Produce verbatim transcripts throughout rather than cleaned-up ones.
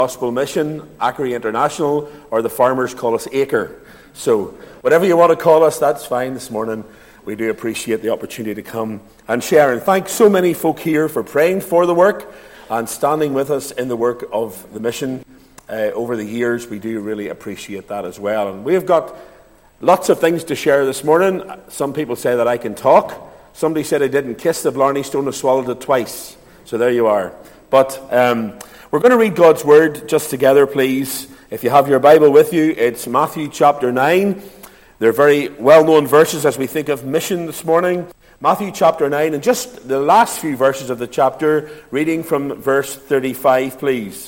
Gospel Mission, Acre International, or the farmers call us Acre. So whatever you want to call us, that's fine this morning. We do appreciate the opportunity to come and share. And thank so many folk here for praying for the work and standing with us in the work of the mission uh, over the years. We do really appreciate that as well. And we've got lots of things to share this morning. Some people say that I can talk. Somebody said I didn't kiss the Blarney Stone, I swallowed it twice. So there you are. But um, we're going to read God's Word just together, please. If you have your Bible with you, it's Matthew chapter nine. They're very well-known verses as we think of mission this morning. Matthew chapter nine, and just the last few verses of the chapter, reading from verse thirty-five, please.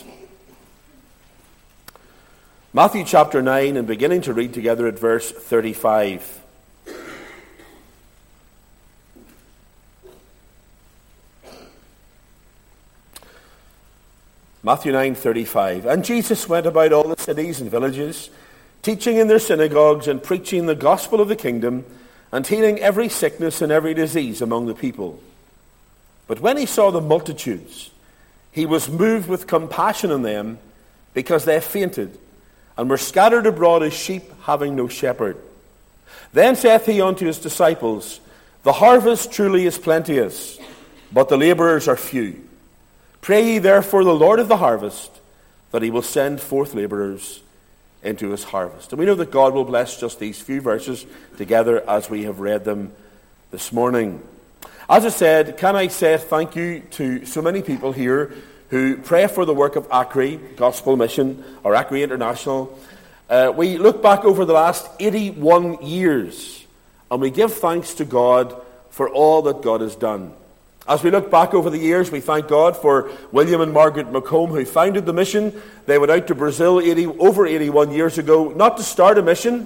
Matthew chapter nine, and beginning to read together at verse thirty-five. Matthew nine thirty-five. And Jesus went about all the cities and villages, teaching in their synagogues and preaching the gospel of the kingdom, and healing every sickness and every disease among the people. But when he saw the multitudes, he was moved with compassion on them, because they fainted, and were scattered abroad as sheep having no shepherd. Then saith he unto his disciples, The harvest truly is plenteous, but the labourers are few. Pray ye therefore the Lord of the harvest, that he will send forth labourers into his harvest. And we know that God will bless just these few verses together as we have read them this morning. As I said, can I say thank you to so many people here who pray for the work of Acre Gospel Mission, or Acre International. Uh, we look back over the last eighty-one years, and we give thanks to God for all that God has done. As we look back over the years, we thank God for William and Margaret McComb, who founded the mission. They went out to Brazil eighty, over eighty-one years ago, not to start a mission,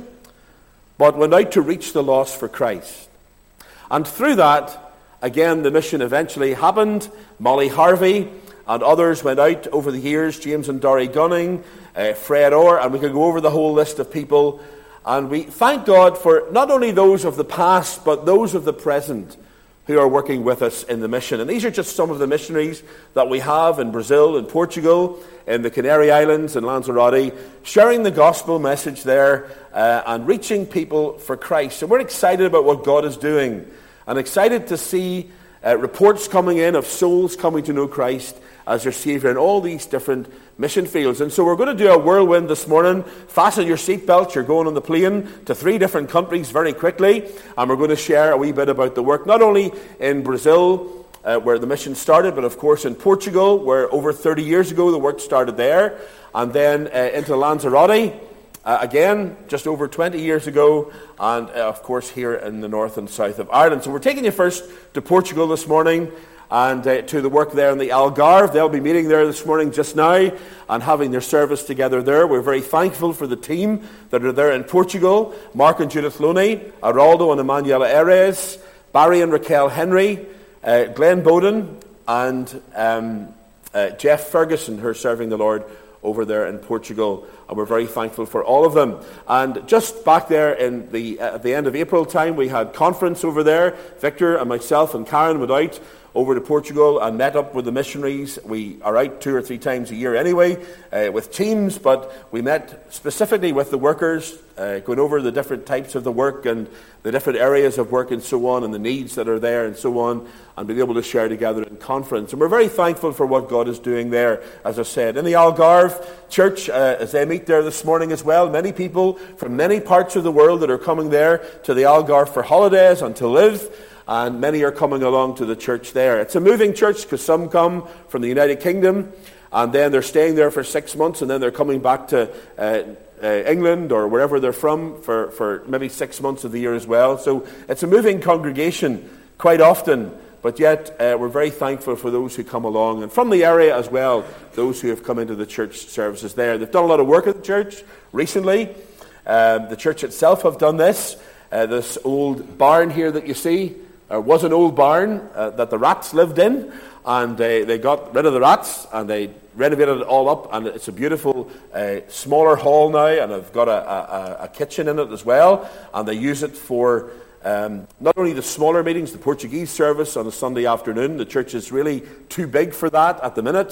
but went out to reach the lost for Christ. And through that, again, the mission eventually happened. Molly Harvey and others went out over the years, James and Dory Gunning, uh, Fred Orr, and we could go over the whole list of people. And we thank God for not only those of the past, but those of the present, who are working with us in the mission. And these are just some of the missionaries that we have in Brazil, in Portugal, in the Canary Islands, in Lanzarote, sharing the gospel message there uh, and reaching people for Christ. And we're excited about what God is doing, and excited to see uh, reports coming in of souls coming to know Christ as their Savior in all these different mission fields. And so we're going to do a whirlwind this morning. Fasten your seatbelts. You're going on the plane to three different countries very quickly. And we're going to share a wee bit about the work, not only in Brazil, uh, where the mission started, but of course in Portugal, where over thirty years ago the work started there. And then uh, into Lanzarote, uh, again, just over twenty years ago. And uh, of course here in the north and south of Ireland. So we're taking you first to Portugal this morning, and uh, to the work there in the Algarve. They'll be meeting there this morning just now and having their service together there. We're very thankful for the team that are there in Portugal. Mark and Judith Loney, Araldo and Emanuela Erez, Barry and Raquel Henry, uh, Glenn Bowden, and um, uh, Jeff Ferguson, who are serving the Lord over there in Portugal. And we're very thankful for all of them. And just back there in the uh, at the end of April time, we had conference over there. Victor and myself and Karen went out over to Portugal and met up with the missionaries. We are out two or three times a year anyway uh, with teams, but we met specifically with the workers, uh, going over the different types of the work and the different areas of work and so on, and the needs that are there and so on, and being able to share together in conference. And we're very thankful for what God is doing there, as I said. In the Algarve church, uh, as they meet there this morning as well, many people from many parts of the world that are coming there to the Algarve for holidays and to live. And many are coming along to the church there. It's a moving church because some come from the United Kingdom, and then they're staying there for six months, and then they're coming back to uh, uh, England or wherever they're from for, for maybe six months of the year as well. So it's a moving congregation quite often, but yet uh, we're very thankful for those who come along. And from the area as well, those who have come into the church services there. They've done a lot of work at the church recently. Um, the church itself have done this. Uh, this old barn here that you see, There was an old barn uh, that the rats lived in, and they, they got rid of the rats, and they renovated it all up, and it's a beautiful uh, smaller hall now, and I've got a, a, a kitchen in it as well, and they use it for um, not only the smaller meetings, the Portuguese service on a Sunday afternoon. The church is really too big for that at the minute,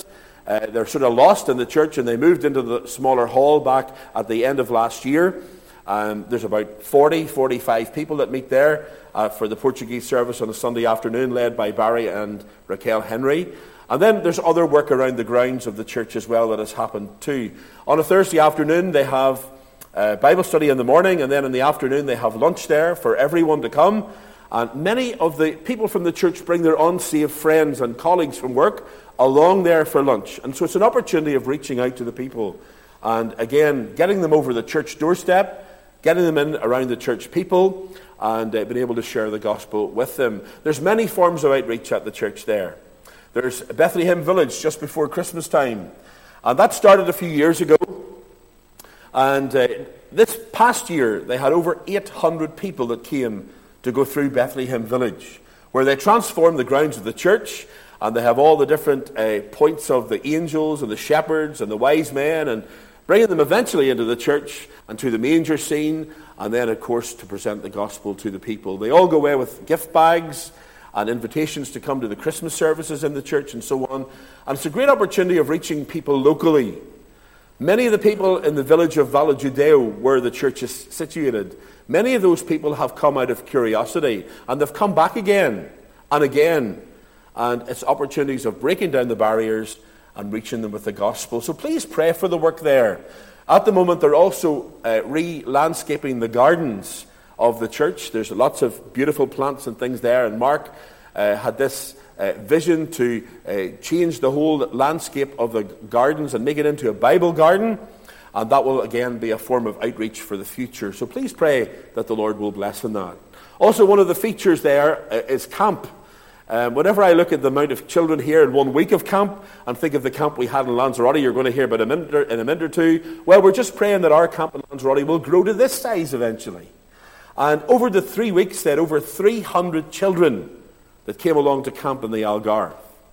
Uh, they're sort of lost in the church, and they moved into the smaller hall back at the end of last year. Um, there's about forty, forty-five people that meet there uh, for the Portuguese service on a Sunday afternoon, led by Barry and Raquel Henry. And then there's other work around the grounds of the church as well that has happened too. On a Thursday afternoon, they have uh, Bible study in the morning, and then in the afternoon they have lunch there for everyone to come. And many of the people from the church bring their unsaved friends and colleagues from work along there for lunch. And so it's an opportunity of reaching out to the people. And again, getting them over the church doorstep, getting them in around the church people, and uh, being able to share the gospel with them. There's many forms of outreach at the church there. There's Bethlehem Village just before Christmas time. And that started a few years ago. And uh, this past year, they had over eight hundred people that came to go through Bethlehem Village, where they transformed the grounds of the church, and they have all the different uh, points of the angels and the shepherds and the wise men, and bringing them eventually into the church and to the manger scene, and then, of course, to present the gospel to the people. They all go away with gift bags and invitations to come to the Christmas services in the church and so on. And it's a great opportunity of reaching people locally. Many of the people in the village of Valle Judeo, where the church is situated, many of those people have come out of curiosity, and they've come back again and again. And it's opportunities of breaking down the barriers and reaching them with the gospel. So please pray for the work there. At the moment, they're also uh, re-landscaping the gardens of the church. There's lots of beautiful plants and things there, and Mark uh, had this uh, vision to uh, change the whole landscape of the gardens and make it into a Bible garden, and that will again be a form of outreach for the future. So please pray that the Lord will bless in that. Also, one of the features there uh, is camp. Um, whenever I look at the amount of children here in one week of camp and think of the camp we had in Lanzarote, you're going to hear about a minute or, in a minute or two. Well, we're just praying that our camp in Lanzarote will grow to this size eventually. And over the three weeks, they had over three hundred children that came along to camp in the Algarve.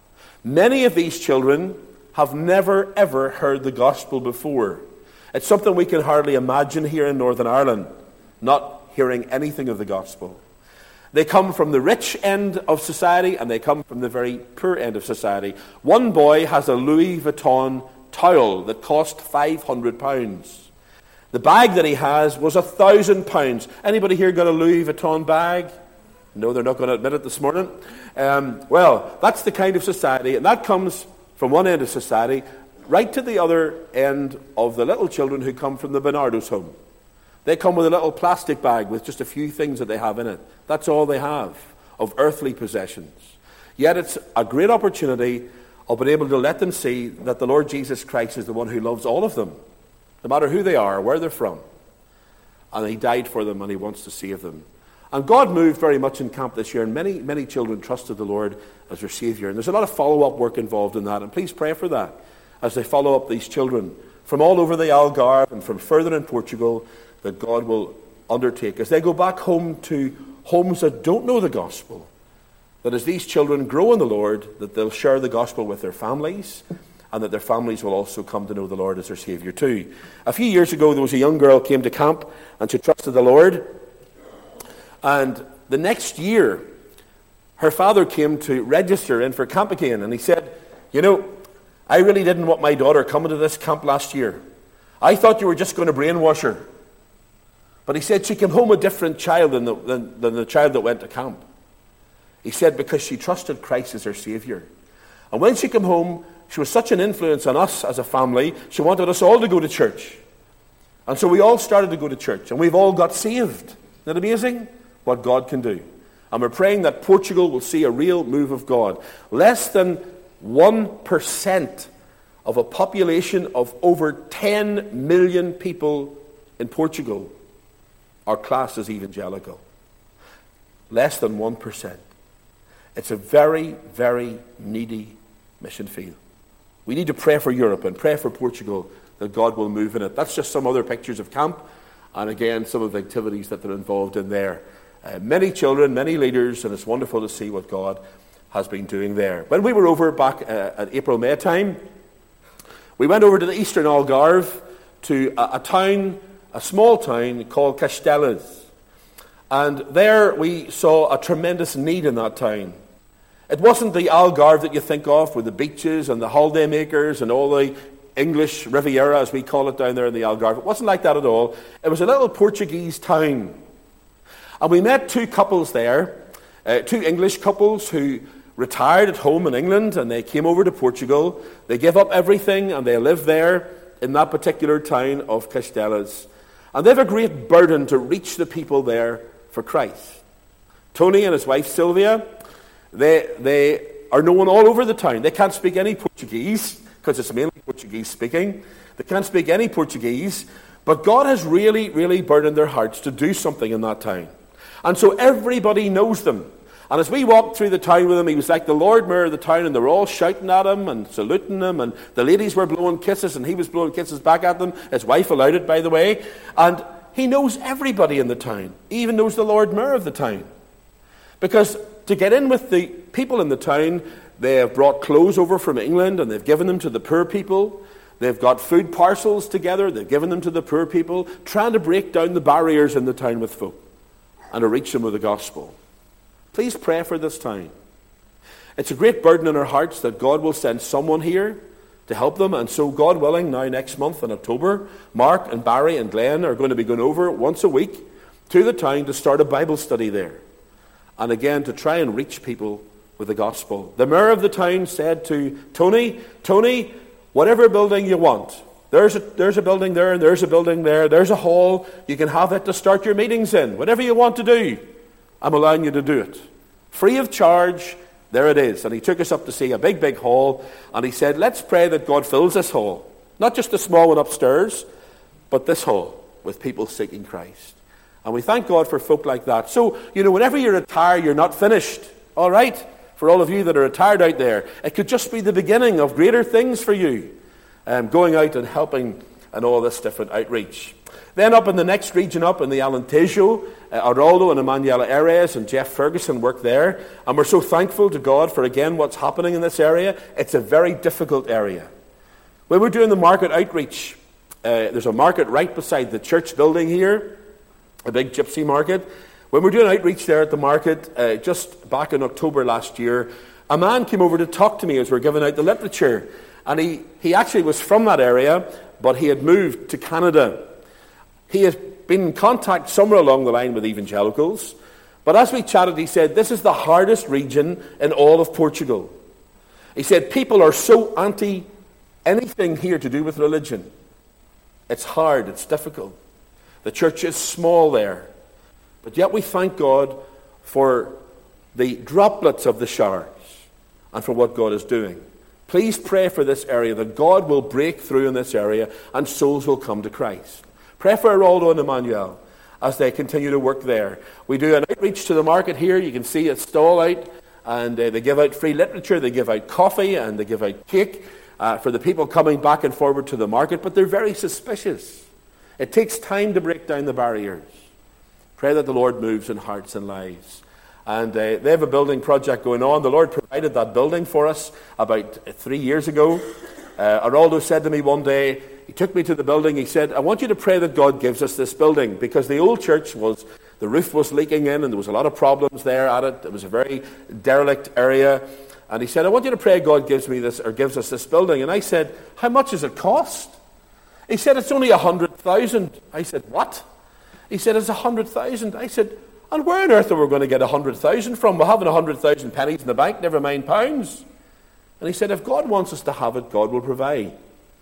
Many of these children have never, ever heard the gospel before. It's something we can hardly imagine here in Northern Ireland, not hearing anything of the gospel. They come from the rich end of society, and they come from the very poor end of society. One boy has a Louis Vuitton towel that cost five hundred pounds. The bag that he has was one thousand pounds. Anybody here got a Louis Vuitton bag? No, they're not going to admit it this morning. Um, well, that's the kind of society, and that comes from one end of society right to the other end of the little children who come from the Bernardo's home. They come with a little plastic bag with just a few things that they have in it. That's all they have of earthly possessions. Yet it's a great opportunity of being able to let them see that the Lord Jesus Christ is the one who loves all of them, no matter who they are, where they're from. And he died for them, and he wants to save them. And God moved very much in camp this year, and many, many children trusted the Lord as their Savior. And there's a lot of follow-up work involved in that, and please pray for that as they follow up these children from all over the Algarve and from further in Portugal, that God will undertake as they go back home to homes that don't know the gospel, that as these children grow in the Lord, that they'll share the gospel with their families, and that their families will also come to know the Lord as their Savior too. A few years ago, there was a young girl who came to camp, and she trusted the Lord. And the next year, her father came to register in for camp again, and he said, you know, I really didn't want my daughter coming to this camp last year. I thought you were just going to brainwash her. But he said she came home a different child than the, than, than the child that went to camp. He said because she trusted Christ as her Savior. And when she came home, she was such an influence on us as a family, she wanted us all to go to church. And so we all started to go to church, and we've all got saved. Isn't that amazing? What God can do. And we're praying that Portugal will see a real move of God. Less than one percent of a population of over ten million people in Portugal are classed as evangelical. Less than one percent. It's a very, very needy mission field. We need to pray for Europe and pray for Portugal that God will move in it. That's just some other pictures of camp, and again, some of the activities that they're involved in there. Uh, many children, many leaders, and it's wonderful to see what God has been doing there. When we were over back uh, at April, May time, we went over to the eastern Algarve to a, a town, a small town called Castelas. And there we saw a tremendous need in that town. It wasn't the Algarve that you think of with the beaches and the holiday makers and all the English Riviera, as we call it down there in the Algarve. It wasn't like that at all. It was a little Portuguese town. And we met two couples there, uh, two English couples who retired at home in England, and they came over to Portugal. They gave up everything, and they lived there in that particular town of Castelas. And they have a great burden to reach the people there for Christ. Tony and his wife Sylvia, they, they are known all over the town. They can't speak any Portuguese, because it's mainly Portuguese speaking. They can't speak any Portuguese, but God has really, really burdened their hearts to do something in that town. And so everybody knows them. And as we walked through the town with him, he was like the Lord Mayor of the town, and they were all shouting at him and saluting him, and the ladies were blowing kisses, and he was blowing kisses back at them. His wife allowed it, by the way. And he knows everybody in the town. He even knows the Lord Mayor of the town. Because to get in with the people in the town, they have brought clothes over from England, and they've given them to the poor people. They've got food parcels together. They've given them to the poor people, trying to break down the barriers in the town with folk and to reach them with the gospel. Please pray for this town. It's a great burden in our hearts that God will send someone here to help them. And so, God willing, now next month in October, Mark and Barry and Glenn are going to be going over once a week to the town to start a Bible study there. And again, to try and reach people with the gospel. The mayor of the town said to Tony, Tony, whatever building you want. There's a, there's a building there, and there's a building there. There's a hall. You can have it to start your meetings in. Whatever you want to do, I'm allowing you to do it. Free of charge, there it is. And he took us up to see a big, big hall, and he said, let's pray that God fills this hall. Not just the small one upstairs, but this hall with people seeking Christ. And we thank God for folk like that. So, you know, whenever you retire, you're not finished. All right? For all of you that are retired out there, it could just be the beginning of greater things for you. Um, going out and helping and all this different outreach. Then up in the next region up in the Alentejo, uh, Aroldo and Emmanuel Ares and Jeff Ferguson work there. And we're so thankful to God for, again, what's happening in this area. It's a very difficult area. When we're doing the market outreach, uh, there's a market right beside the church building here, a big gypsy market. When we're doing outreach there at the market, uh, just back in October last year, a man came over to talk to me as we were giving out the literature. And he, he actually was from that area, but he had moved to Canada. He has been in contact somewhere along the line with evangelicals. But as we chatted, he said, this is the hardest region in all of Portugal. He said, people are so anti anything here to do with religion. It's hard, it's difficult. The church is small there. But yet we thank God for the droplets of the showers and for what God is doing. Please pray for this area, that God will break through in this area and souls will come to Christ. Pray for Aroldo and Emmanuel as they continue to work there. We do an outreach to the market here. You can see a stall out, and uh, they give out free literature, they give out coffee, and they give out cake uh, for the people coming back and forward to the market, but they're very suspicious. It takes time to break down the barriers. Pray that the Lord moves in hearts and lives. And uh, they have a building project going on. The Lord provided that building for us about three years ago. Uh, Aroldo said to me one day, he took me to the building, he said, I want you to pray that God gives us this building, because the old church was, the roof was leaking in, and there was a lot of problems there at it. It was a very derelict area. And he said, I want you to pray God gives me this, or gives us this building. And I said, how much does it cost? He said, it's only a hundred thousand. I said, what? He said, it's a hundred thousand. I said, and where on earth are we going to get a hundred thousand from? We're having a hundred thousand pennies in the bank, never mind pounds. And he said, if God wants us to have it, God will provide.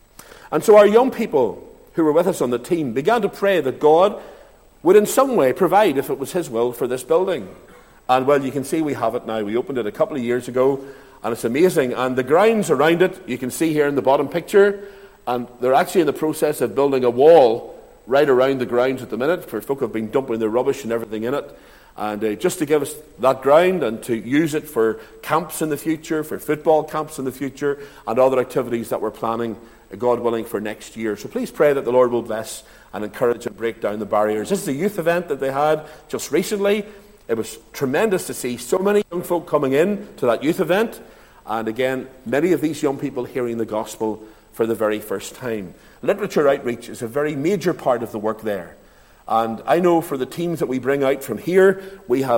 And so our young people who were with us on the team began to pray that God would in some way provide, if it was his will, for this building. And well, you can see we have it now. We opened it a couple of years ago, and it's amazing. And the grounds around it, you can see here in the bottom picture, and they're actually in the process of building a wall right around the grounds at the minute, for folk who have been dumping their rubbish and everything in it. And uh, just to give us that ground and to use it for camps in the future, for football camps in the future, and other activities that we're planning, God willing, for next year. So please pray that the Lord will bless and encourage and break down the barriers. This is a youth event that they had just recently. It was tremendous to see so many young folk coming in to that youth event. And again, many of these young people hearing the gospel for the very first time. Literature outreach is a very major part of the work there. And I know for the teams that we bring out from here, we have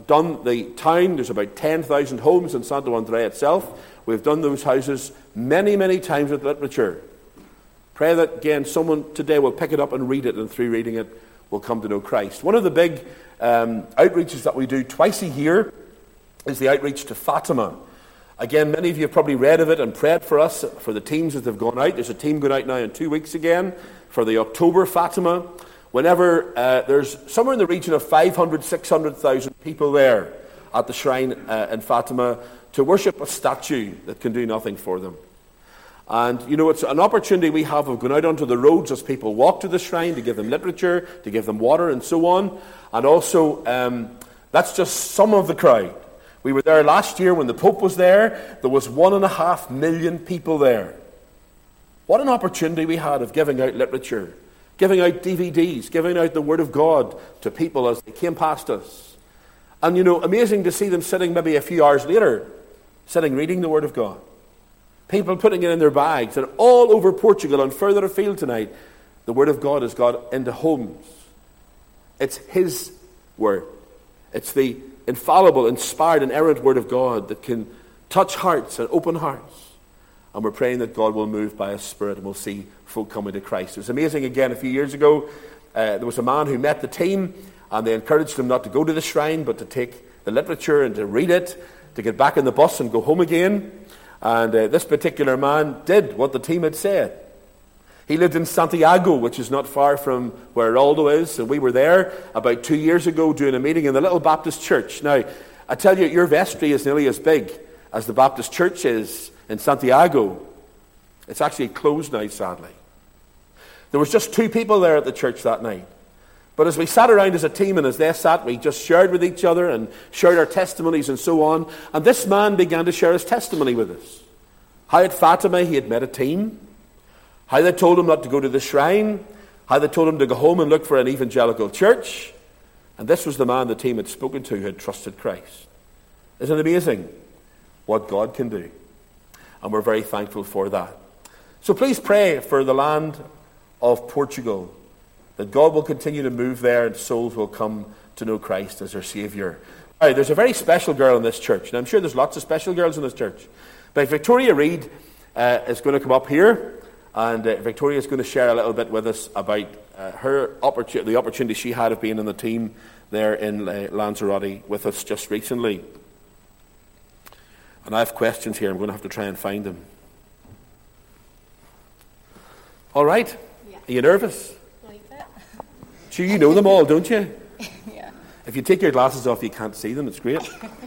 done the town. There's about ten thousand homes in Santo Andrea itself. We've done those houses many, many times with literature. Pray that, again, someone today will pick it up and read it, and through reading it will come to know Christ. One of the big um, outreaches that we do twice a year is the outreach to Fatima. Again, many of you have probably read of it and prayed for us, for the teams that have gone out. There's a team going out now in two weeks again for the October Fatima. Whenever uh, there's somewhere in the region of five hundred, six hundred thousand people there at the shrine uh, in Fatima to worship a statue that can do nothing for them. And, you know, it's an opportunity we have of going out onto the roads as people walk to the shrine, to give them literature, to give them water and so on. And also, um, that's just some of the crowd. We were there last year when the Pope was there. There was one and a half million people there. What an opportunity we had of giving out literature, giving out D V Ds, giving out the Word of God to people as they came past us. And, you know, amazing to see them sitting maybe a few hours later, sitting reading the Word of God. People putting it in their bags. And all over Portugal and further afield tonight, the Word of God has got into homes. It's His Word. It's the infallible, inspired, and inerrant Word of God that can touch hearts and open hearts. And we're praying that God will move by His Spirit and we'll see folk coming to Christ. It was amazing, again, a few years ago, uh, there was a man who met the team and they encouraged him not to go to the shrine but to take the literature and to read it, to get back in the bus and go home again. And uh, this particular man did what the team had said. He lived in Santiago, which is not far from where Araldo is, and we were there about two years ago doing a meeting in the little Baptist church. Now, I tell you, your vestry is nearly as big as the Baptist church is in Santiago. It's actually closed now, sadly. There was just two people there at the church that night. But as we sat around as a team and as they sat, we just shared with each other and shared our testimonies and so on. And this man began to share his testimony with us. How at Fatima he had met a team. How they told him not to go to the shrine. How they told him to go home and look for an evangelical church. And this was the man the team had spoken to who had trusted Christ. Isn't it amazing what God can do? And we're very thankful for that. So please pray for the land of Portugal, that God will continue to move there and souls will come to know Christ as their Saviour. All right, there's a very special girl in this church, and I'm sure there's lots of special girls in this church. But Victoria Reid uh, is going to come up here, and uh, Victoria is going to share a little bit with us about uh, her opportu- the opportunity she had of being in the team there in uh, Lanzarote with us just recently. And I have questions here. I'm going to have to try and find them. All right. Yeah. Are you nervous? A little bit. Sure, you know them all, don't you? Yeah. If you take your glasses off, you can't see them. It's great.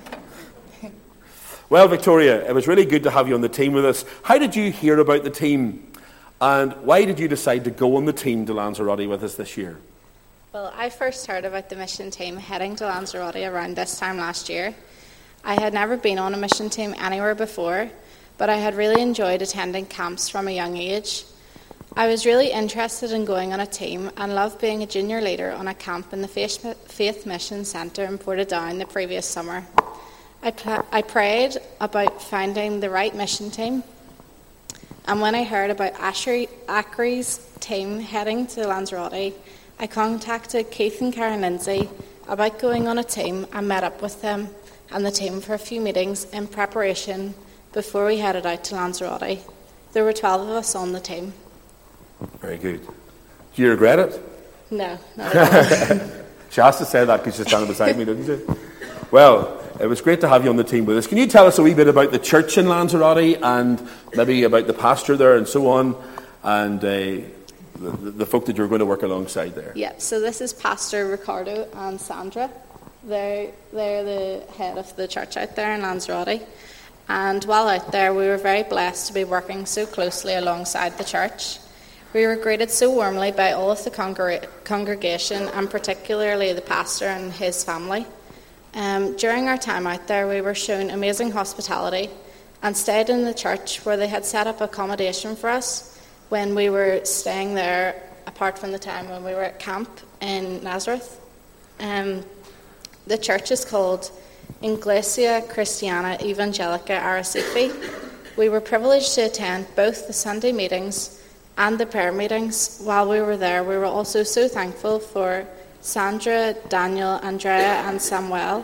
Well, Victoria, it was really good to have you on the team with us. How did you hear about the team? And why did you decide to go on the team to Lanzarote with us this year? Well, I first heard about the mission team heading to Lanzarote around this time last year. I had never been on a mission team anywhere before, but I had really enjoyed attending camps from a young age. I was really interested in going on a team and loved being a junior leader on a camp in the Faith Mission Centre in Portadown the previous summer. I, pl- I prayed about finding the right mission team, and when I heard about Ackery's team heading to Lanzarote, I contacted Keith and Karen Lindsay about going on a team and met up with them and the team for a few meetings in preparation before we headed out to Lanzarote. There were twelve of us on the team. Very good. Do you regret it? No, not at all. She has to say that because she's standing beside me, doesn't she? Well, it was great to have you on the team with us. Can you tell us a wee bit about the church in Lanzarote and maybe about the pastor there and so on, and uh, the, the folk that you're going to work alongside there? Yep, so this is Pastor Ricardo and Sandra. They're, they're the head of the church out there in Lanzarote. And while out there, we were very blessed to be working so closely alongside the church. We were greeted so warmly by all of the congre- congregation, and particularly the pastor and his family. Um, during our time out there, we were shown amazing hospitality and stayed in the church where they had set up accommodation for us when we were staying there, apart from the time when we were at camp in Nazareth. Um, the church is called Iglesia Cristiana Evangelica Arrecife. We were privileged to attend both the Sunday meetings and the prayer meetings. While we were there, we were also so thankful for Sandra, Daniel, Andrea, and Samuel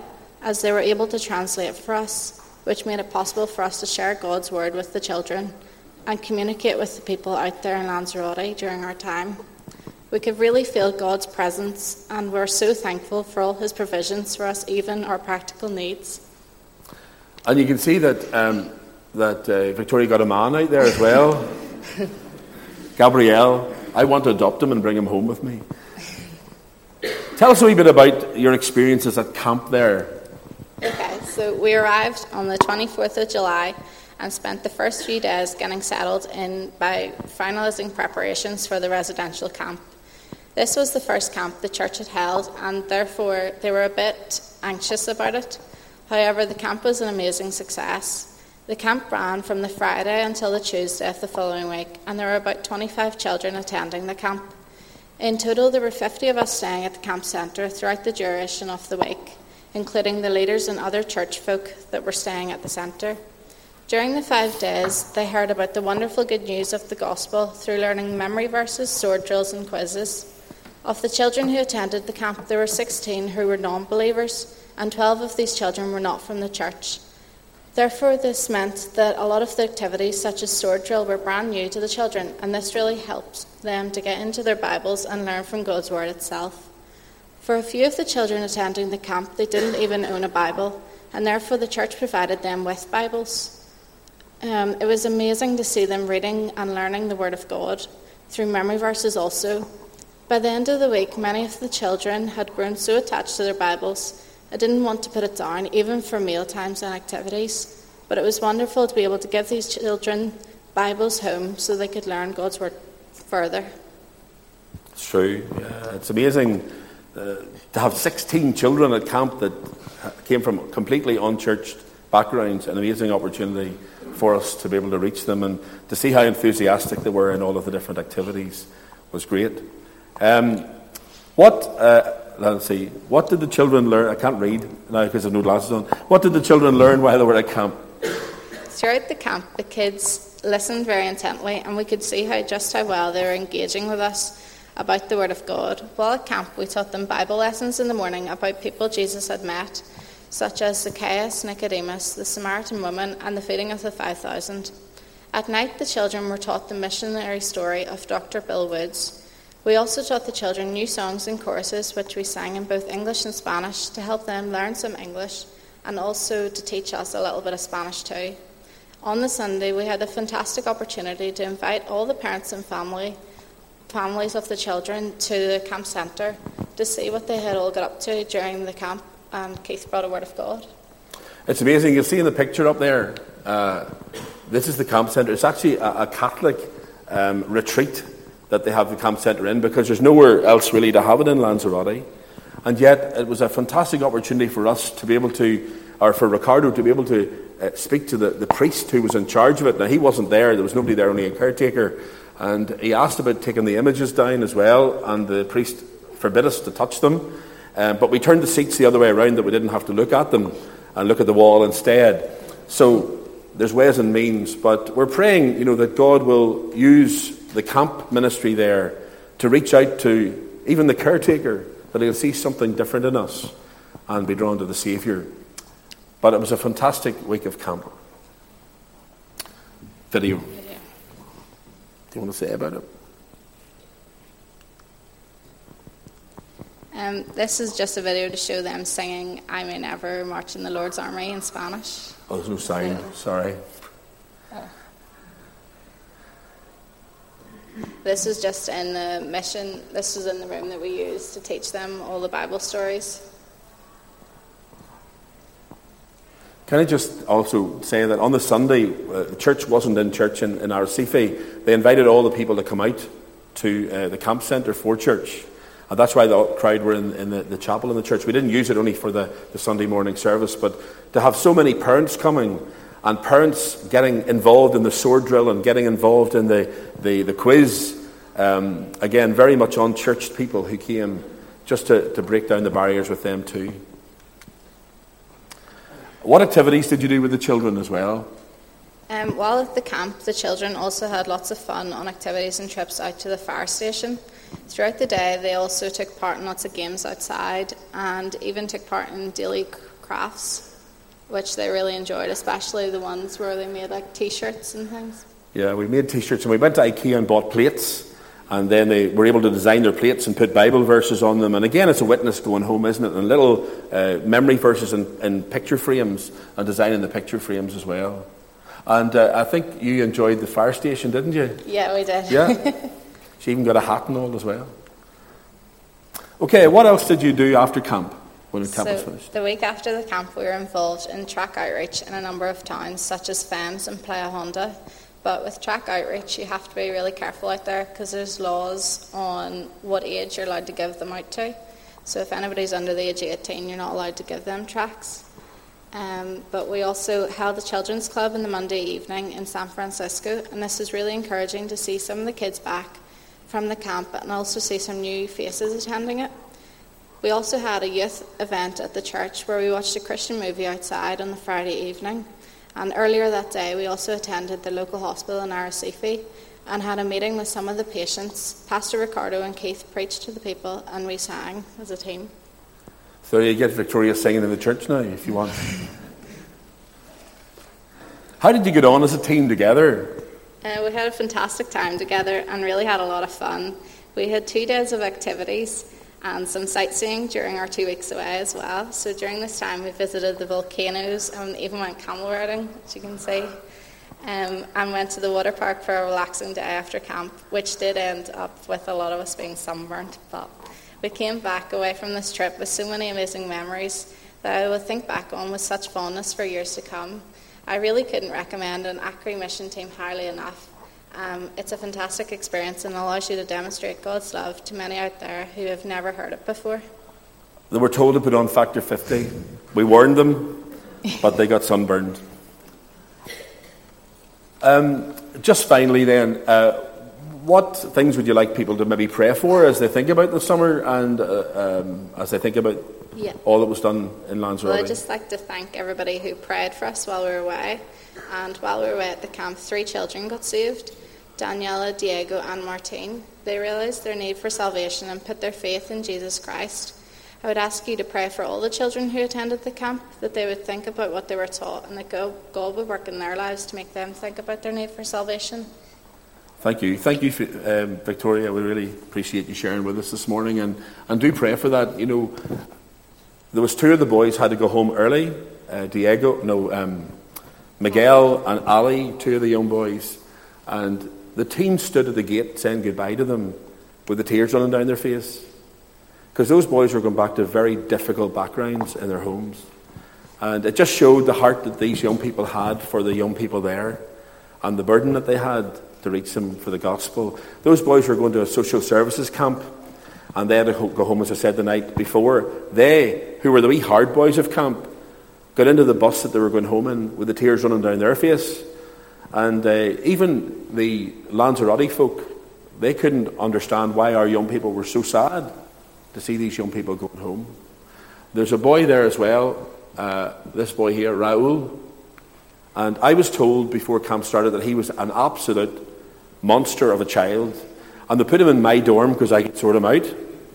as they were able to translate for us, which made it possible for us to share God's word with the children and communicate with the people out there in Lanzarote during our time. We could really feel God's presence, and we're so thankful for all his provisions for us, even our practical needs. And you can see that um, that uh, Victoria got a man out there as well. Gabrielle, I want to adopt him and bring him home with me. Tell us a wee bit about your experiences at camp there. Okay, so we arrived on the twenty-fourth of July and spent the first few days getting settled in by finalising preparations for the residential camp. This was the first camp the church had held, and therefore they were a bit anxious about it. However, the camp was an amazing success. The camp ran from the Friday until the Tuesday of the following week, and there were about twenty-five children attending the camp. In total, there were fifty of us staying at the camp centre throughout the duration of the week, including the leaders and other church folk that were staying at the centre. During the five days, they heard about the wonderful good news of the gospel through learning memory verses, sword drills and quizzes. Of the children who attended the camp, there were sixteen who were non-believers, and twelve of these children were not from the church. Therefore, this meant that a lot of the activities, such as sword drill, were brand new to the children, and this really helped them to get into their Bibles and learn from God's Word itself. For a few of the children attending the camp, they didn't even own a Bible, and therefore the church provided them with Bibles. Um, it was amazing to see them reading and learning the Word of God, through memory verses also. By the end of the week, many of the children had grown so attached to their Bibles, I didn't want to put it down, even for meal times and activities. But it was wonderful to be able to give these children Bibles home so they could learn God's Word further. It's true. Yeah, it's amazing uh, to have sixteen children at camp that came from completely unchurched backgrounds. An amazing opportunity for us to be able to reach them, and to see how enthusiastic they were in all of the different activities was great. Um, what... Uh, Let's see. What did the children learn? I can't read now because I've no glasses on. What did the children learn while they were at camp? Throughout the camp, the kids listened very intently, and we could see how just how well they were engaging with us about the Word of God. While at camp, we taught them Bible lessons in the morning about people Jesus had met, such as Zacchaeus, Nicodemus, the Samaritan woman, and the feeding of the five thousand. At night, the children were taught the missionary story of Doctor Bill Woods. We also taught the children new songs and choruses, which we sang in both English and Spanish, to help them learn some English and also to teach us a little bit of Spanish too. On the Sunday, we had a fantastic opportunity to invite all the parents and family, families of the children to the camp centre to see what they had all got up to during the camp, and Keith brought a word of God. It's amazing. You'll see in the picture up there, uh, this is the camp centre. It's actually a, a Catholic um, retreat that they have the camp centre in, because there's nowhere else really to have it in Lanzarote. And yet it was a fantastic opportunity for us to be able to, or for Ricardo to be able to uh, speak to the, the priest who was in charge of it. Now, he wasn't there, there was nobody there, only a caretaker, and he asked about taking the images down as well, and the priest forbid us to touch them, um, but we turned the seats the other way around that we didn't have to look at them and look at the wall instead. So there's ways and means, but we're praying, you know, that God will use the camp ministry there to reach out to even the caretaker, that he'll see something different in us and be drawn to the Saviour. But it was a fantastic week of camp. Video. Do you want to say about it? Um, this is just a video to show them singing I May Never March in the Lord's Army in Spanish. Oh, there's no sound. Yeah. Sorry. Oh. This is just in the mission, this is in the room that we use to teach them all the Bible stories. Can I just also say that on the Sunday, uh, the church wasn't in church in, in Arrecife. They invited all the people to come out to uh, the camp centre for church. And that's why the crowd were in, in the, the chapel in the church. We didn't use it only for the, the Sunday morning service, but to have so many parents coming, and parents getting involved in the sword drill and getting involved in the, the, the quiz. Um, again, very much unchurched people who came just to, to break down the barriers with them too. What activities did you do with the children as well? Um, while at the camp, the children also had lots of fun on activities and trips out to the fire station. Throughout the day, they also took part in lots of games outside and even took part in daily crafts, which they really enjoyed, especially the ones where they made like t-shirts and things. Yeah, we made t-shirts and we went to IKEA and bought plates, and then they were able to design their plates and put Bible verses on them. And again, it's a witness going home, isn't it? And little uh, memory verses in, in picture frames, and designing the picture frames as well. And uh, I think you enjoyed the fire station, didn't you? Yeah, we did. Yeah? She even got a hat and all as well. Okay, what else did you do after camp, when the camp so was finished? The week after the camp, we were involved in track outreach in a number of towns, such as Fems and Playa Honda. But with track outreach, you have to be really careful out there because there's laws on what age you're allowed to give them out to. So if anybody's under the age of eighteen, you're not allowed to give them tracks. Um, but we also held the Children's Club on the Monday evening in San Francisco, and this is really encouraging to see some of the kids back from the camp and also see some new faces attending it. We also had a youth event at the church where we watched a Christian movie outside on the Friday evening. And earlier that day, we also attended the local hospital in Arrecife and had a meeting with some of the patients. Pastor Ricardo and Keith preached to the people, and we sang as a team. So you get Victoria singing in the church now, if you want. How did you get on as a team together? Uh, we had a fantastic time together and really had a lot of fun. We had two days of activities and some sightseeing during our two weeks away as well. So during this time we visited the volcanoes and even went camel riding, as you can see, um, and went to the water park for a relaxing day after camp, which did end up with a lot of us being sunburnt. But we came back away from this trip with so many amazing memories that I will think back on with such fondness for years to come. I really couldn't recommend an Acre mission team highly enough. Um, it's a fantastic experience and allows you to demonstrate God's love to many out there who have never heard it before. They were told to put on Factor fifty. We warned them, but they got sunburned. Um, just finally then, uh, what things would you like people to maybe pray for as they think about the summer and uh, um, as they think about yeah. all that was done in Lanzarote? Well, I'd just like to thank everybody who prayed for us while we were away. And while we were away at the camp, three children got saved. Daniela, Diego and Martine. They realised their need for salvation and put their faith in Jesus Christ. I would ask you to pray for all the children who attended the camp, that they would think about what they were taught and that God would work in their lives to make them think about their need for salvation. Thank you. Thank you, um, Victoria. We really appreciate you sharing with us this morning, and, and do pray for that. You know, there was two of the boys had to go home early. Uh, Diego, no, um, Miguel and Ali, two of the young boys, and the team stood at the gate saying goodbye to them with the tears running down their face. Because those boys were going back to very difficult backgrounds in their homes. And it just showed the heart that these young people had for the young people there and the burden that they had to reach them for the gospel. Those boys were going to a social services camp, and they had to go home, as I said the night before. They, who were the wee hard boys of camp, got into the bus that they were going home in with the tears running down their face. And uh, even the Lanzarote folk, they couldn't understand why our young people were so sad to see these young people going home. There's a boy there as well, uh, this boy here, Raul. And I was told before camp started that he was an absolute monster of a child. And they put him in my dorm because I could sort him out.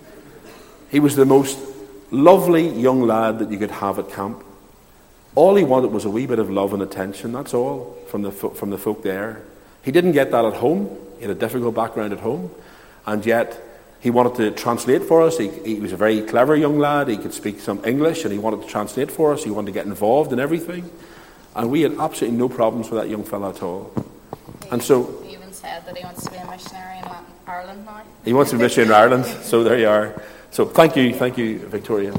He was the most lovely young lad that you could have at camp. All he wanted was a wee bit of love and attention, that's all, from the fo- from the folk there. He didn't get that at home. He had a difficult background at home. And yet, he wanted to translate for us. He, he was a very clever young lad. He could speak some English, and he wanted to translate for us. He wanted to get involved in everything. And we had absolutely no problems with that young fella at all. He, and so he even said that he wants to be a missionary in Ireland now. He wants to be a missionary in Ireland. So there you are. So thank you, thank you, Victoria.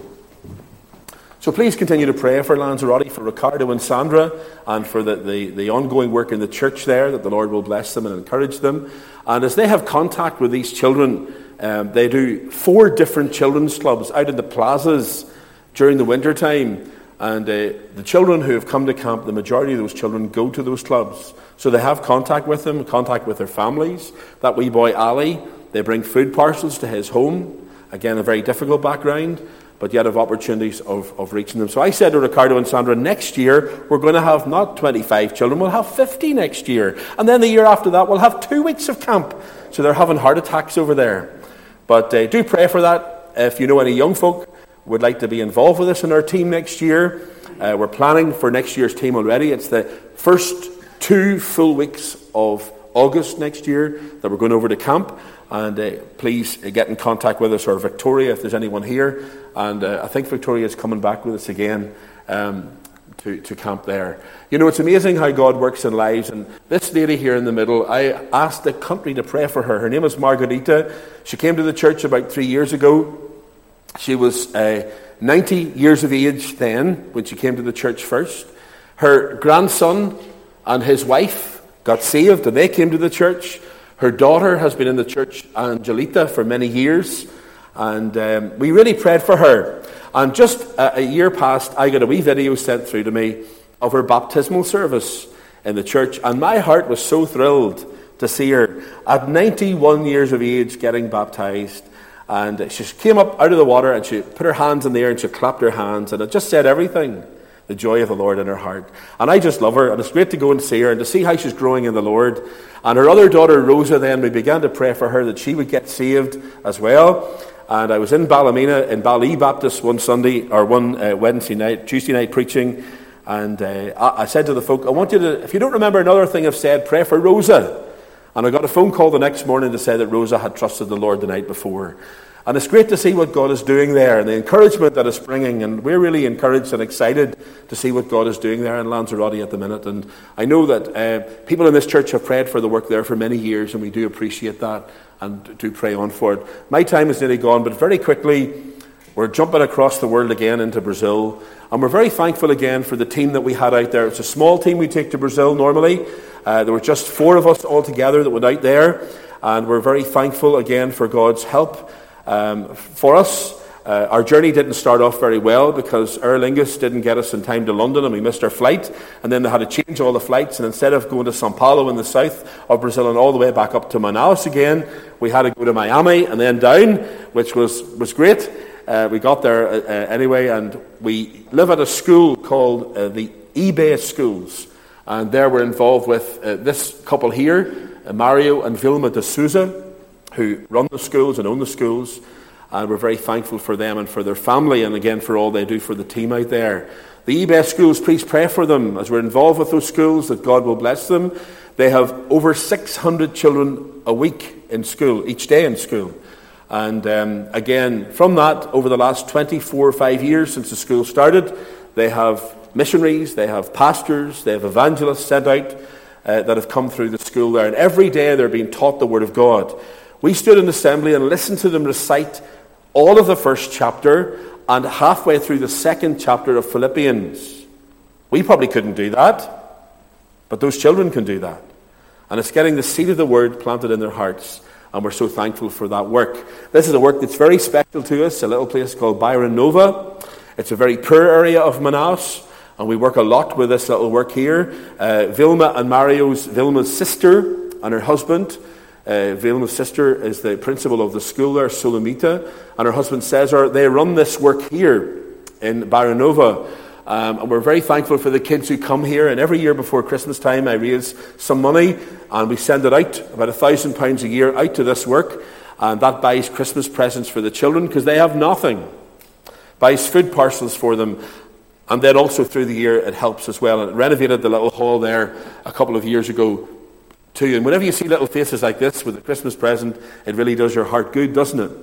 So please continue to pray for Lanzarote, for Ricardo and Sandra, and for the, the, the ongoing work in the church there, that the Lord will bless them and encourage them. And as they have contact with these children, um, they do four different children's clubs out in the plazas during the winter time. And uh, the children who have come to camp, the majority of those children go to those clubs. So they have contact with them, contact with their families. That wee boy Ali, they bring food parcels to his home. Again, a very difficult background, but yet have opportunities of, of reaching them. So I said to Ricardo and Sandra, next year we're going to have not twenty-five children, we'll have fifty next year. And then the year after that we'll have two weeks of camp. So they're having heart attacks over there. But uh, do pray for that. If you know any young folk, would like to be involved with us in our team next year, uh, we're planning for next year's team already. It's the first two full weeks of August next year that we're going over to camp. And uh, please uh, get in contact with us, or Victoria if there's anyone here. And uh, I think Victoria is coming back with us again um, to, to camp there. You know, it's amazing how God works in lives. And this lady here in the middle, I asked the country to pray for her. Her name is Margarita. She came to the church about three years ago. She was uh, ninety years of age then when she came to the church first. Her grandson and his wife got saved and they came to the church. Her daughter has been in the church, Angelita, for many years. And um, we really prayed for her. And just a, a year past, I got a wee video sent through to me of her baptismal service in the church. And my heart was so thrilled to see her at ninety-one years of age getting baptized. And she came up out of the water and she put her hands in the air and she clapped her hands. And it just said everything. The joy of the Lord in her heart. And I just love her. And it's great to go and see her and to see how she's growing in the Lord. And her other daughter, Rosa, then we began to pray for her that she would get saved as well. And I was in Ballymena in Bally Baptist one Sunday, or one uh, Wednesday night, Tuesday night preaching. And uh, I, I said to the folk, I want you to, if you don't remember another thing I've said, pray for Rosa. And I got a phone call the next morning to say that Rosa had trusted the Lord the night before. And it's great to see what God is doing there and the encouragement that it's bringing. And we're really encouraged and excited to see what God is doing there in Lanzarote at the minute. And I know that uh, people in this church have prayed for the work there for many years, and we do appreciate that and do pray on for it. My time is nearly gone, but very quickly, we're jumping across the world again into Brazil. And we're very thankful again for the team that we had out there. It's a small team we take to Brazil normally. Uh, there were just four of us all together that went out there. And we're very thankful again for God's help. Um, for us, uh, our journey didn't start off very well because Aer Lingus didn't get us in time to London and we missed our flight, and then they had to change all the flights, and instead of going to Sao Paulo in the south of Brazil and all the way back up to Manaus again, we had to go to Miami and then down, which was, was great. Uh, we got there uh, uh, anyway, and we live at a school called uh, the eBay Schools, and there we're involved with uh, this couple here, uh, Mario and Vilma de Souza, who run the schools and own the schools, and we're very thankful for them and for their family, and again for all they do for the team out there. The eBay Schools, please pray for them as we're involved with those schools, that God will bless them. They have over six hundred children a week in school, each day in school. And um, again, from that, over the last twenty-four or five years since the school started, they have missionaries, they have pastors, they have evangelists sent out uh, that have come through the school there. And every day they're being taught the Word of God. We stood in assembly and listened to them recite all of the first chapter and halfway through the second chapter of Philippians. We probably couldn't do that, but those children can do that. And it's getting the seed of the Word planted in their hearts, and we're so thankful for that work. This is a work that's very special to us, a little place called Byron Nova. It's a very poor area of Manaus, and we work a lot with this little work here. Uh, Vilma and Mario's, Vilma's sister and her husband, Uh, Vilma's sister is the principal of the school there, Solomita, and her husband Cesar. They run this work here in Baranova, um, and we're very thankful for the kids who come here. And every year before Christmas time, I raise some money, and we send it out, about a thousand pounds a year, out to this work, and that buys Christmas presents for the children because they have nothing. Buys food parcels for them, and then also through the year it helps as well. And it renovated the little hall there a couple of years ago too. And whenever you see little faces like this with a Christmas present, it really does your heart good, doesn't it?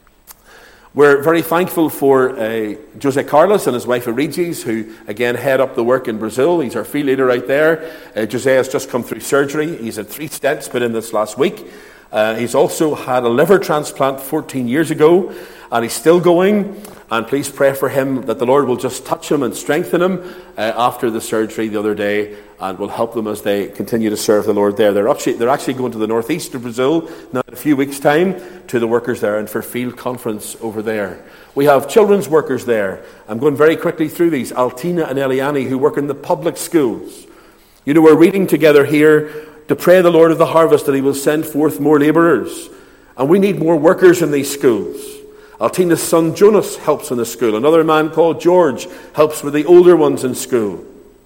We're very thankful for uh, Jose Carlos and his wife Regis, who again head up the work in Brazil. He's our field leader right there. Uh, Jose has just come through surgery. He's had three stents put in this last week. Uh, he's also had a liver transplant fourteen years ago, and he's still going. And please pray for him that the Lord will just touch him and strengthen him uh, after the surgery the other day, and will help them as they continue to serve the Lord there. They're actually, they're actually going to the northeast of Brazil now in a few weeks' time to the workers there and for field conference over there. We have children's workers there. I'm going very quickly through these. Altina and Eliani, who work in the public schools. You know, we're reading together here to pray the Lord of the harvest that he will send forth more labourers. And we need more workers in these schools. Altina's son Jonas helps in the school. Another man called George helps with the older ones in school.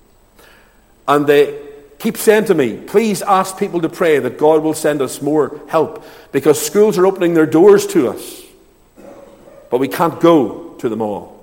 And they keep saying to me, please ask people to pray that God will send us more help, because schools are opening their doors to us. But we can't go to them all.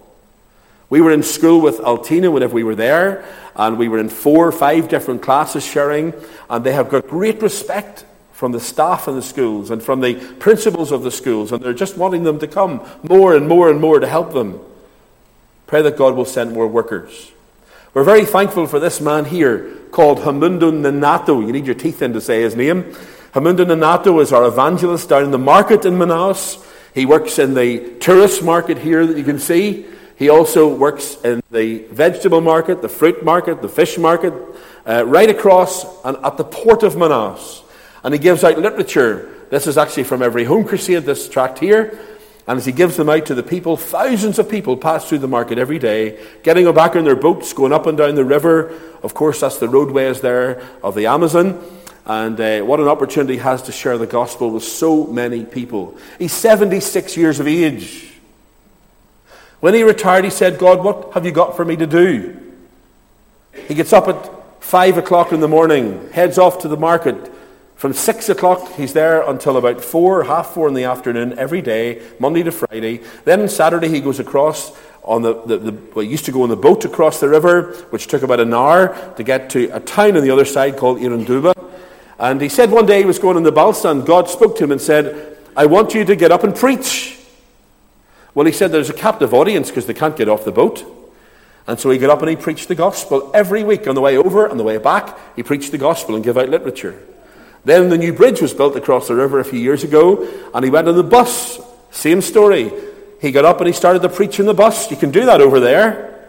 We were in school with Altina whenever we were there, and we were in four or five different classes sharing, and they have got great respect from the staff in the schools and from the principals of the schools, and they're just wanting them to come more and more and more to help them. Pray that God will send more workers. We're very thankful for this man here called Hamundo Nanato. You need your teeth in to say his name. Hamundo Nanato is our evangelist down in the market in Manaus. He works in the tourist market here that you can see. He also works in the vegetable market, the fruit market, the fish market, uh, right across and at the port of Manaus. And he gives out literature. This is actually from every home crusade, this tract here. And as he gives them out to the people, thousands of people pass through the market every day, getting them back on their boats, going up and down the river. Of course, that's the roadways there of the Amazon. And uh, what an opportunity he has to share the gospel with so many people. He's seventy-six years of age. When he retired, he said, God, what have you got for me to do? He gets up at five o'clock in the morning, heads off to the market. From six o'clock, he's there until about four, half four in the afternoon every day, Monday to Friday. Then on Saturday, he goes across on the, the, the well, he used to go on the boat across the river, which took about an hour to get to a town on the other side called Iranduba. And he said one day he was going on the balsa, and God spoke to him and said, I want you to get up and preach. Well, he said there's a captive audience because they can't get off the boat. And so he got up and he preached the gospel every week. On the way over, on the way back, he preached the gospel and gave out literature. Then the new bridge was built across the river a few years ago, and he went on the bus. Same story. He got up and he started to preach in the bus. You can do that over there.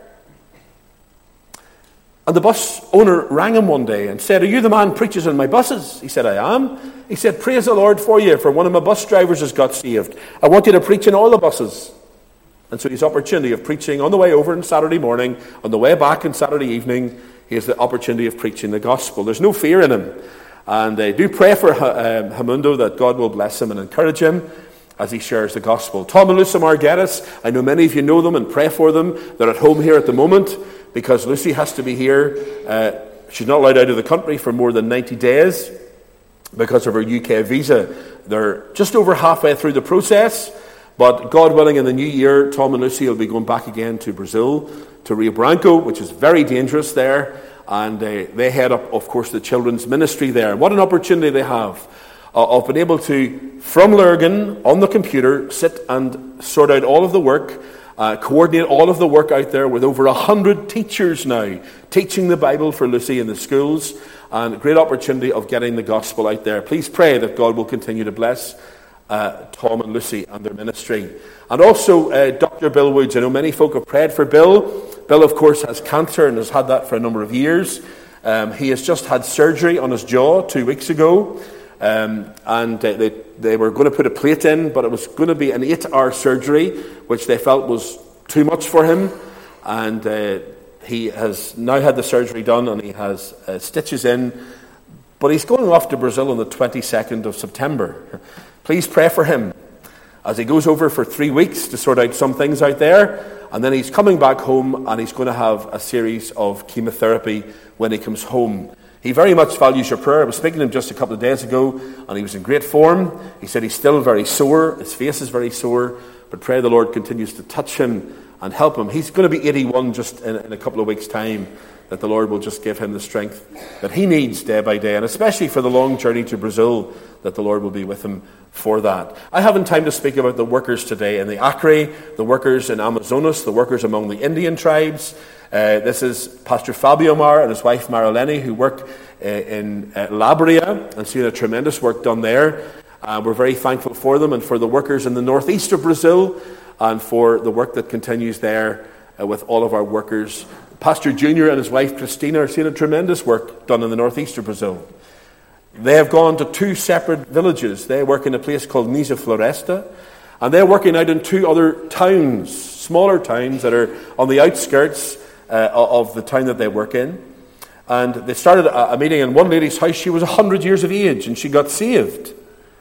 And the bus owner rang him one day and said, are you the man who preaches in my buses? He said, I am. He said, praise the Lord for you, for one of my bus drivers has got saved. I want you to preach in all the buses. And so his opportunity of preaching on the way over on Saturday morning, on the way back on Saturday evening, he has the opportunity of preaching the gospel. There's no fear in him. And uh, do pray for um, Hamundo that God will bless him and encourage him as he shares the gospel. Tom and Lucy Margettis, I know many of you know them and pray for them. They're at home here at the moment because Lucy has to be here. Uh, she's not allowed out of the country for more than ninety days because of her U K visa. They're just over halfway through the process, but God willing, in the new year, Tom and Lucy will be going back again to Brazil, to Rio Branco, which is very dangerous there. And uh, they head up, of course, the children's ministry there. What an opportunity they have uh, of being able to, from Lurgan, on the computer, sit and sort out all of the work, uh, coordinate all of the work out there with over a hundred teachers now, teaching the Bible for Lucy in the schools, and a great opportunity of getting the gospel out there. Please pray that God will continue to bless uh, Tom and Lucy and their ministry. And also uh, Doctor Bill Woods. I know many folk have prayed for Bill. Bill, of course, has cancer and has had that for a number of years. Um, he has just had surgery on his jaw two weeks ago. Um, and uh, they, they were going to put a plate in, but it was going to be an eight-hour surgery, which they felt was too much for him. And uh, he has now had the surgery done, and he has uh, stitches in. But he's going off to Brazil on the twenty-second of September. Please pray for him as he goes over for three weeks to sort out some things out there. And then he's coming back home, and he's going to have a series of chemotherapy when he comes home. He very much values your prayer. I was speaking to him just a couple of days ago, and he was in great form. He said he's still very sore. His face is very sore. But pray the Lord continues to touch him and help him. He's going to be eighty-one just in, in a couple of weeks' time, that the Lord will just give him the strength that he needs day by day, and especially for the long journey to Brazil, that the Lord will be with him for that. I haven't time to speak about the workers today in the Acre, the workers in Amazonas, the workers among the Indian tribes. Uh, this is Pastor Fabio Mar and his wife Marilene, who work uh, in uh, Labria and seen a tremendous work done there. Uh, we're very thankful for them and for the workers in the northeast of Brazil and for the work that continues there uh, with all of our workers. Pastor Junior and his wife Christina are seeing a tremendous work done in the northeast of Brazil. They have gone to two separate villages. They work in a place called Nisa Floresta, and they're working out in two other towns, smaller towns that are on the outskirts uh, of the town that they work in. And they started a, a meeting in one lady's house. She was one hundred years of age, and she got saved.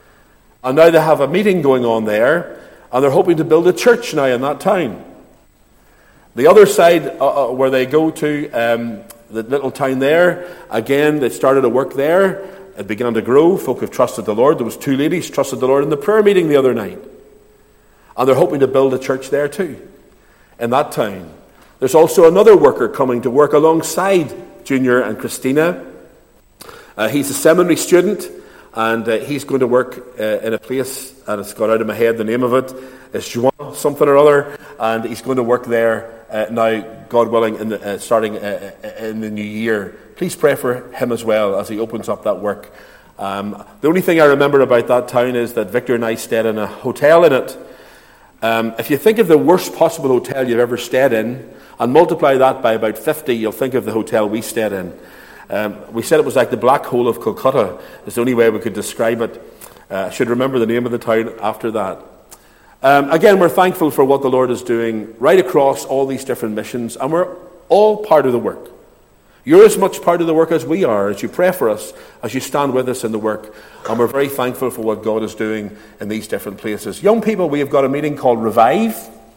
And now they have a meeting going on there, and they're hoping to build a church now in that town. The other side, uh, uh, where they go to, um, the little town there, again, they started a work there. It began to grow. Folk have trusted the Lord. There was two ladies trusted the Lord in the prayer meeting the other night. And they're hoping to build a church there too, in that town. There's also another worker coming to work alongside Junior and Christina. Uh, he's a seminary student, and uh, he's going to work uh, in a place, and it's gone out of my head, the name of it. It's Juan something or other, and he's going to work there uh, now, God willing, in the, uh, starting uh, in the new year. Please pray for him as well as he opens up that work. Um, the only thing I remember about that town is that Victor and I stayed in a hotel in it. Um, if you think of the worst possible hotel you've ever stayed in, and multiply that by about fifty, you'll think of the hotel we stayed in. Um, we said it was like the black hole of Calcutta. It's the only way we could describe it. Uh, I should remember the name of the town after that. Um, again, we're thankful for what the Lord is doing right across all these different missions, and we're all part of the work. You're as much part of the work as we are, as you pray for us, as you stand with us in the work. And we're very thankful for what God is doing in these different places. Young people, we have got a meeting called Revive.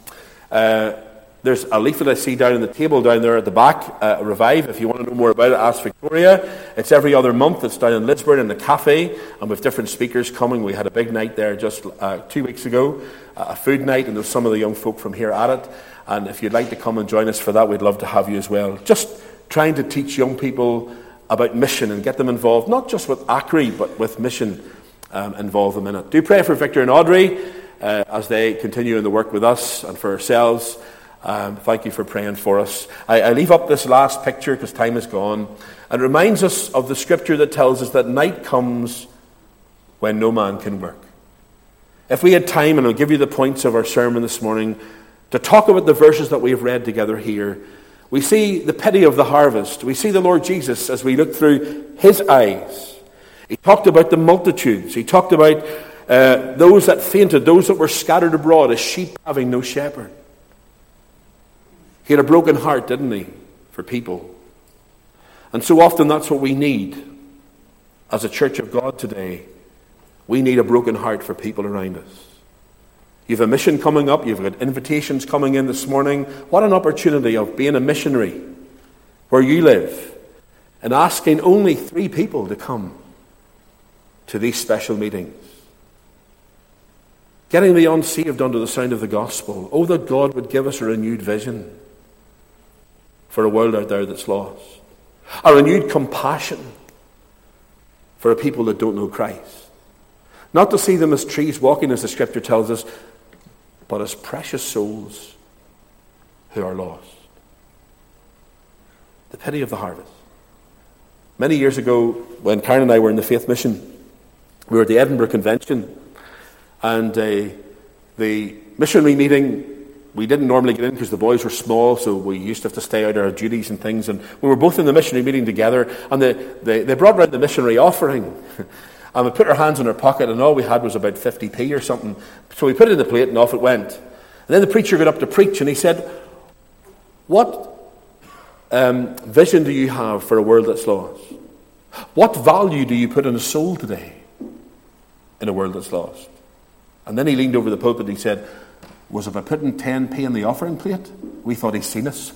Uh, there's a leaflet I see down on the table down there at the back, uh, Revive. If you want to know more about it, ask Victoria. It's every other month. It's down in Lisburn in the cafe, and with different speakers coming. We had a big night there just uh, two weeks ago, uh, a food night, and there's some of the young folk from here at it. And if you'd like to come and join us for that, we'd love to have you as well. Just trying to teach young people about mission and get them involved, not just with A C R I, but with mission, um, involve them in it. Do pray for Victor and Audrey uh, as they continue in the work with us and for ourselves. Um, thank you for praying for us. I, I leave up this last picture because time is gone, and it reminds us of the scripture that tells us that night comes when no man can work. If we had time, and I'll give you the points of our sermon this morning, to talk about the verses that we have read together here, we see the pity of the harvest. We see the Lord Jesus as we look through his eyes. He talked about the multitudes. He talked about uh, those that fainted, those that were scattered abroad as sheep having no shepherd. He had a broken heart, didn't he, for people. And so often that's what we need as a church of God today. We need a broken heart for people around us. You have a mission coming up. You've got invitations coming in this morning. What an opportunity of being a missionary where you live and asking only three people to come to these special meetings. Getting the unsaved under the sound of the gospel. Oh, that God would give us a renewed vision for a world out there that's lost. A renewed compassion for a people that don't know Christ. Not to see them as trees walking, as the scripture tells us, but as precious souls who are lost. The pity of the harvest. Many years ago, when Karen and I were in the Faith Mission, we were at the Edinburgh Convention, and uh, the missionary meeting, we didn't normally get in because the boys were small, so we used to have to stay out our duties and things, and we were both in the missionary meeting together, and they, they, they brought around the missionary offering. And we put our hands in our pocket, and all we had was about fifty p or something. So we put it in the plate, and off it went. And then the preacher got up to preach, and he said, what um, vision do you have for a world that's lost? What value do you put on a soul today in a world that's lost? And then he leaned over the pulpit and he said, was it by putting ten p in the offering plate? We thought he'd seen us.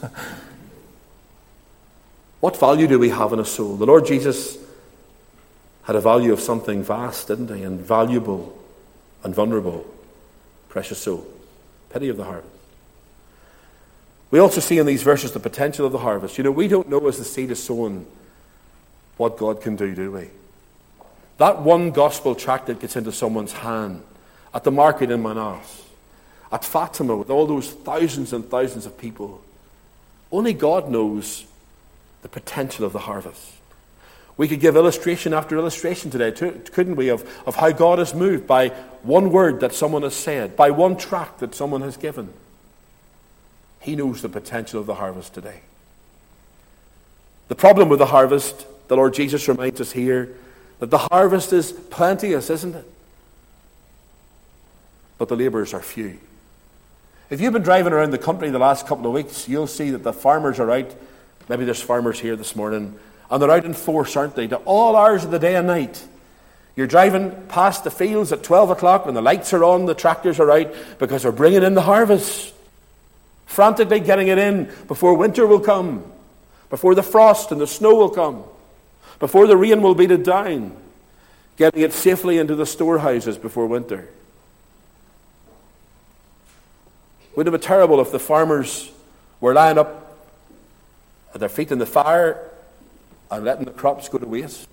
What value do we have in a soul? The Lord Jesus had a value of something vast, didn't he? And valuable and vulnerable. Precious soul. Pity of the harvest. We also see in these verses the potential of the harvest. You know, we don't know as the seed is sown what God can do, do we? That one gospel tract that gets into someone's hand at the market in Manas, at Fatima with all those thousands and thousands of people, only God knows the potential of the harvest. We could give illustration after illustration today, couldn't we, of, of how God is moved by one word that someone has said, by one tract that someone has given. He knows the potential of the harvest today. The problem with the harvest, the Lord Jesus reminds us here, that the harvest is plenteous, isn't it? But the labourers are few. If you've been driving around the country the last couple of weeks, you'll see that the farmers are out. Maybe there's farmers here this morning. And they're out in force, aren't they? To all hours of the day and night. You're driving past the fields at twelve o'clock when the lights are on, the tractors are out, because they're bringing in the harvest. Frantically getting it in before winter will come. Before the frost and the snow will come. Before the rain will beat it down. Getting it safely into the storehouses before winter. Wouldn't it be terrible if the farmers We're lying up at their feet in the fire and letting the crops go to waste.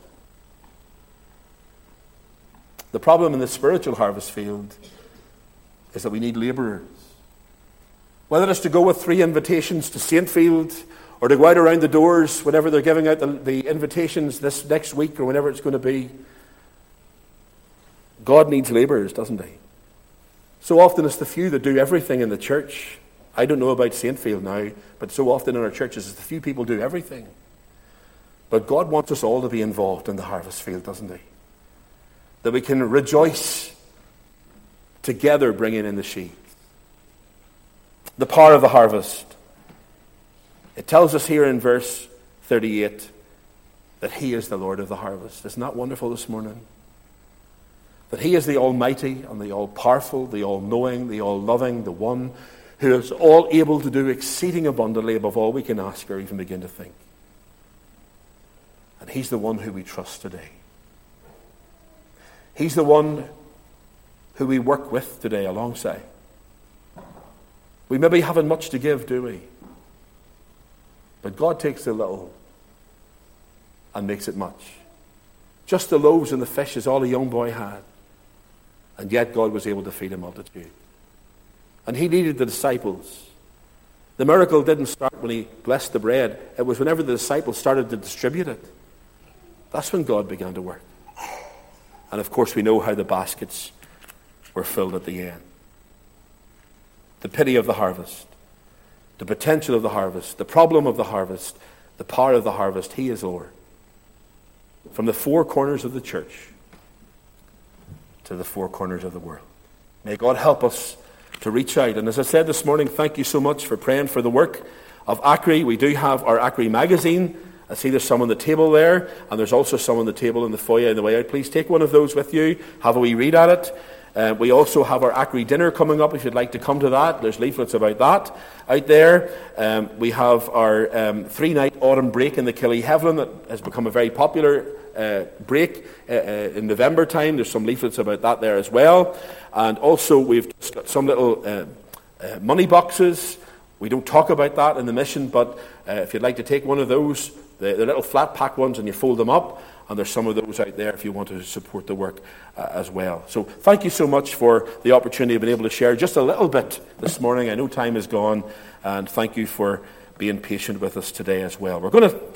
The problem in the spiritual harvest field is that we need labourers. Whether it's to go with three invitations to Saintfield or to go out around the doors whenever they're giving out the, the invitations this next week or whenever it's going to be, God needs labourers, doesn't he? So often it's the few that do everything in the church. I don't know about Saintfield now, but so often in our churches it's the few people do everything. But God wants us all to be involved in the harvest field, doesn't he? That we can rejoice together bringing in the sheaves. The power of the harvest. It tells us here in verse thirty-eight that he is the Lord of the harvest. Isn't that wonderful this morning? That he is the Almighty and the All-Powerful, the All-Knowing, the All-Loving, the one who is all able to do exceeding abundantly above all we can ask or even begin to think. And he's the one who we trust today. He's the one who we work with today alongside. We maybe haven't much to give, do we? But God takes the little and makes it much. Just the loaves and the fish is all a young boy had. And yet God was able to feed a multitude. And he needed the disciples. The miracle didn't start when he blessed the bread. It was whenever the disciples started to distribute it. That's when God began to work. And of course we know how the baskets were filled at the end. The pity of the harvest, the potential of the harvest, the problem of the harvest, the power of the harvest. He is Lord. From the four corners of the church to the four corners of the world. May God help us to reach out. And as I said this morning, thank you so much for praying for the work of ACRI. We do have our ACRI magazine. I see there's some on the table there, and there's also some on the table in the foyer on the way out. Please take one of those with you. Have a wee read at it. Uh, we also have our ACRI dinner coming up if you'd like to come to that. There's leaflets about that out there. Um, we have our um, three-night autumn break in the Killyhevlin that has become a very popular uh, break uh, uh, in November time. There's some leaflets about that there as well. And also we've just got some little uh, uh, money boxes. We don't talk about that in the mission, but uh, if you'd like to take one of those, the, the little flat pack ones, and you fold them up, and there's some of those out there if you want to support the work uh, as well. So thank you so much for the opportunity of being able to share just a little bit this morning. I know time is gone, and thank you for being patient with us today as well. We're going to